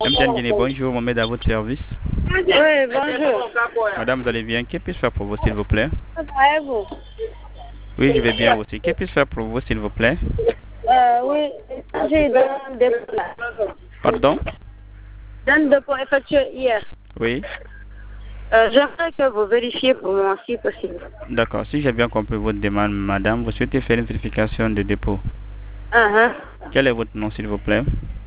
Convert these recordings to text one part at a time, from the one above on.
MTN Guinée, bonjour, Mohamed à votre service. Oui, bonjour. Madame, vous allez bien? Que puis-je faire pour vous, s'il vous plaît? Et vous? Oui, je vais bien aussi. Que puis-je faire pour vous, s'il vous plaît? Oui, j'ai donné un dépôt là. Pardon? Donne dépôt effectué hier. Oui. J'aimerais que vous vérifiez pour moi si possible. D'accord. Si j'ai bien compris votre demande, madame, vous souhaitez faire une vérification de dépôt. Quel est votre nom, s'il vous plaît?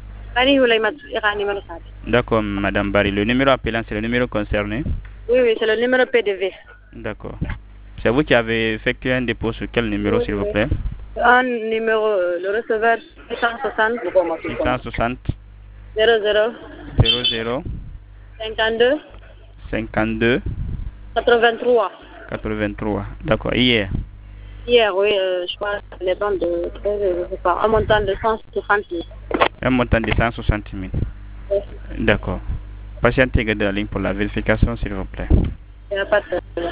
D'accord, madame Barry. Le numéro appelant, c'est le numéro concerné? Oui, c'est le numéro PDV. D'accord. C'est vous qui avez effectué un dépôt sur quel numéro, s'il vous plaît? Un numéro, le receveur 660 660 00 00 52 52 83. 83. D'accord. Hier. Hier, oui, je crois les bandes de 13, je sais pas, un montant de 160 000. Un montant de 160 000. Oui. D'accord. Patientez de la ligne pour la vérification, s'il vous plaît. Il n'y a pas de problème.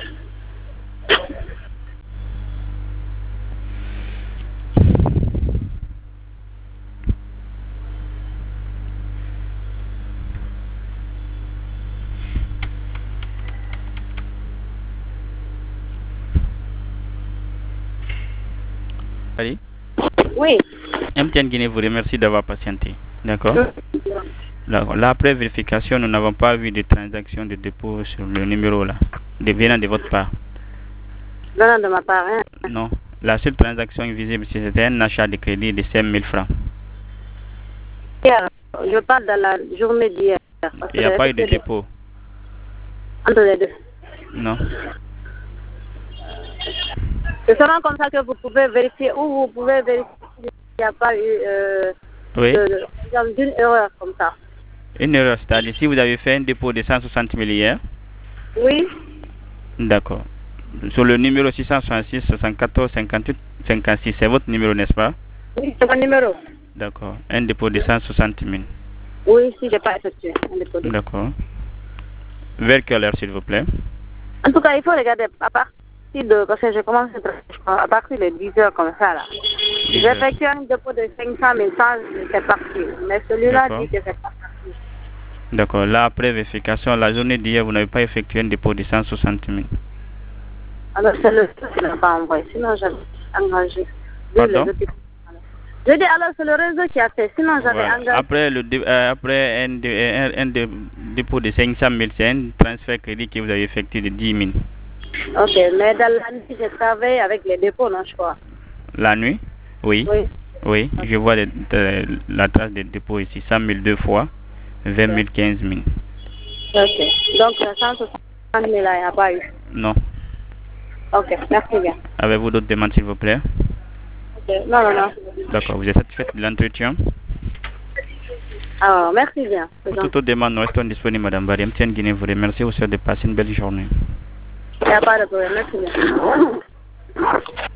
Allez. Oui. MTN Guinée vous remercie d'avoir patienté. D'accord. Là, après vérification, nous n'avons pas vu de transaction de dépôt sur le numéro là, venant de votre part. Venant de ma part, hein? Non. La seule transaction visible, c'était un achat de crédit de 5 000 francs. Hier, je parle de la journée d'hier. Il n'y a pas eu de dépôt. Entre les deux. Non. C'est seulement comme ça que vous pouvez vérifier, ou vous pouvez vérifier s'il n'y a pas eu Oui. d'une erreur comme ça. Une erreur, c'est-à-dire si vous avez fait un dépôt de 160 000 hier. Oui. D'accord. Sur le numéro 666 74 58 56, c'est votre numéro, n'est-ce pas? Oui, c'est mon numéro. D'accord. Un dépôt de 160 000. Oui, si je n'ai pas effectué un dépôt. D'accord. Vers quelle heure, s'il vous plaît? En tout cas, il faut regarder à partir de, parce que je commence à partir de 10 heures comme ça là. J'ai effectué un dépôt de 500 000 francs, c'est parti. Mais celui-là dit que c'est pas parti. D'accord. Là, après vérification, la journée d'hier, vous n'avez pas effectué un dépôt de 160 000. Alors, c'est le réseau qui n'a pas envoyé, sinon j'avais engagé. Pardon? Je dis alors, c'est le réseau qui a fait, sinon j'avais engagé. Après un dépôt de 500 000, c'est un transfert crédit que vous avez effectué de 10 000. Ok, mais dans la nuit, j'ai travaillé avec les dépôts, non, je crois. La nuit? Oui. Oui. Oui, je vois la trace des dépôts ici. 100 000 deux fois, 20 000, 15 000. Ok, donc 160 000 là, il n'y a pas eu. Non. Ok, merci bien. Avez-vous d'autres demandes, s'il vous plaît? Ok, non. D'accord, vous êtes satisfaite de l'entretien? Alors, merci bien. Pour toute autre demande, nous restons disponibles, Madame Barry. MTN Guinée vous remercie. Vous souhaite de passer une belle journée. Il n'y a pas de problème, merci bien.